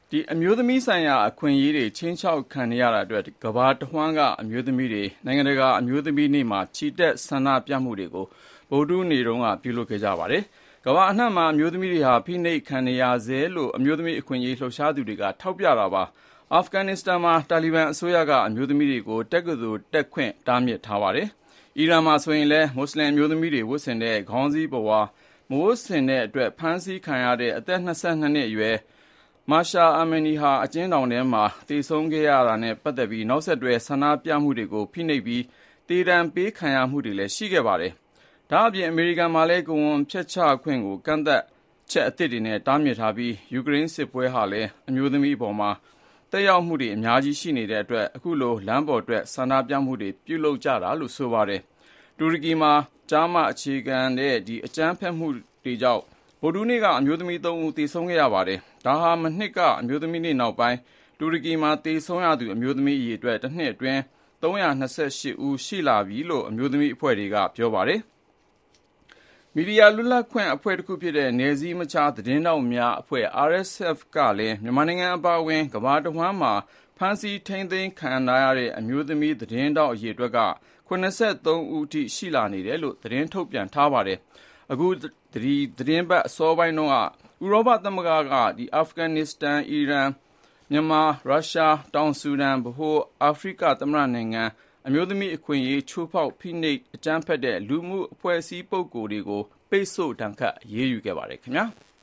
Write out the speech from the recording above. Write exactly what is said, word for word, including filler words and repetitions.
ဒီအမျိုးသမီးဆိုင်ရာအခွင့်အရေးတွေချင်းချောက်ခံရတာအတွက်ကဘာတဝှမ်းကအမျိုးသမီးတွေနိုင်ငံတကာအမျိုးသမီးနေ့မှာချီတက်ဆန္ဒပြမှုတွေကိုဗုဒ္ဓနေ့တုန်းကပြုလုပ်ခဲ့ကြပါတယ်။ကမ္ဘာအနှံ့မှာအမျိုးသမီးတွေဟာဖိနှိပ်ခံနေရဆဲလို့အမျိုးသမီးအခွင့်အရေးလှုပ်ရှားသူတွေကထောက်ပြတာပါ။အာဖဂန်နစ္စတန်မှာတာလီဘန်အစိုးရကအမျိုးသမီးတွေကိုတက္ကသိုလ်တက်ခွင့်တားမြစ်ထားပါတယ်။အီရန်မှာဆိုရင်လည်းမွတ်စလင်အမျိုးသမီးတွေဝတ်ဆင်တဲ့ခေါင်းစည်းပဝါမဝတ်ဆင်တဲ့အတွက်ဖမ်းဆီးခံရတဲ့အသက်၂၂နှစ်အရွယ်မာရှာအာမနီဟာအကျဉ်းထောင်ထဲမှာသေဆုံးခဲ့ရတာနဲ့ပတ်သက်ပြီးနောက်ဆက်တွဲဆန္ဒပြမှုတွေကိုဖိနှိပ်ပြီးတေတံပေးခံရမှုတွေလည်းရှိခဲ့ပါတယ်။ဒါအပြင်အမေရိကန်မှာလည်းကိုယ်ဝန်ဖျက်ချခွင့်ကိုကန့်သတ်ချက်အသစ်တွေနဲ့တားမြစ်ထားပြီးယူကရိန်းစစ်ပွဲဟာလည်းအမျိုးသမီးအပေါ်မှာတက်ရောက်မှုတွေအများကြီးရှိနေတဲ့အတွက်အခုလိုလမ်းပေါ်အတွက်ဆန္ဒပြမှုတွေပြုလုပ်ကြတာလို့ဆိုပါတယ်။တူရကီမှာကျားမအခြေခံတဲ့ဒီအကြမ်းဖက်မှုတွေကြောင့်ဗုဒ္ဓနေ့ကအမျိုးသမီးသုံးဦးသေဆုံးခဲ့ရပါတယ်။ဒါဟာမနှစ်ကအမျိုးသမီးနေ့နောက်ပိုင်းတူရကီမှာသေဆုံးရသူအမျိုးသမီးအရေအတွက်တစ်နှစ်အတွင်းသုံးရာ၂၈ဦးရှိလာပြီလို့အမျိုးသမီးအဖွဲ့တွေကပြောပါတယ်။မီဒီယာလွတ်လပ်ခွင့်အဖွဲ့တစ်ခုဖြစ်တဲ့နယ်စည်းမခြားသတင်းတောက်များအဖွဲ့ R S F ကလည်းမြန်မာနိုင်ငံအပါအဝင်ကမ္ဘာတစ်ဝှမ်းမှာဖမ်းဆီးထိန်းသိမ်းခံရတဲ့အမျိုးသမီးသတင်းတောက်အရေအတွက်က၇၃ဦးအထိရှိလာနေတယ်လို့သတင်းထုတ်ပြန်ထားပါတယ်။အခုဒီသတင်းပတ်အစောပိုင်းတုန်းကဥရောပသမဂ္ဂကဒီအာဖဂန်နစ္စတန်အီရန်မြန်မာရုရှားတောင်ဆူဒန်ဗဟိုအာဖရိကသမ္မတနိုင်ငံအမျိုးသမီးအခွင့်အရေးချိုးဖောက်ဖိနှိပ်အကြမ်းဖက်တဲ့လူမှုအဖွဲ့အစည်းပုဂ္ဂိုလ်တွေကိုပိတ်ဆို့ဒဏ်ခတ်အရေးယူခဲ့ပါတယ်ခင်ဗျာ။